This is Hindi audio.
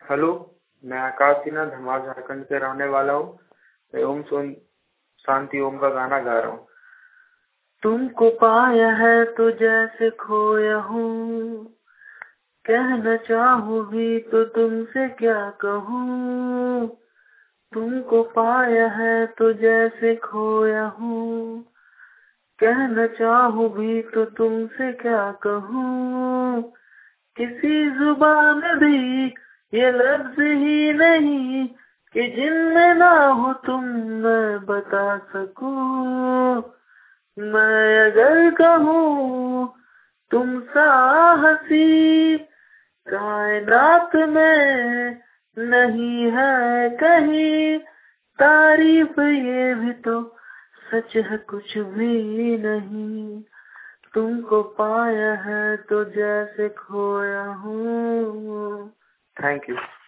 हेलो, मैं आकाश सिन्हा धमाल झारखंड से रहने वाला हूँ। मैं ओम शांति ओम का गाना गा रहा हूँ। तुमको पाया है तो जैसे खोया हूँ, कहना चाहूँ भी तो तुमसे क्या कहूँ। तुमको पाया है तो जैसे खोया हूँ, कहना चाहूँ भी तो तुमसे क्या कहूँ। किसी जुबान में भी ये लफ्ज ही नहीं कि जिनमें ना हो तुम मैं बता सकूं। मैं अगर कहूँ तुम सा हंसी कायनात में नहीं है कहीं, तारीफ ये भी तो सच है कुछ भी नहीं। तुमको पाया है तो जैसे खोया हूँ। Thank you.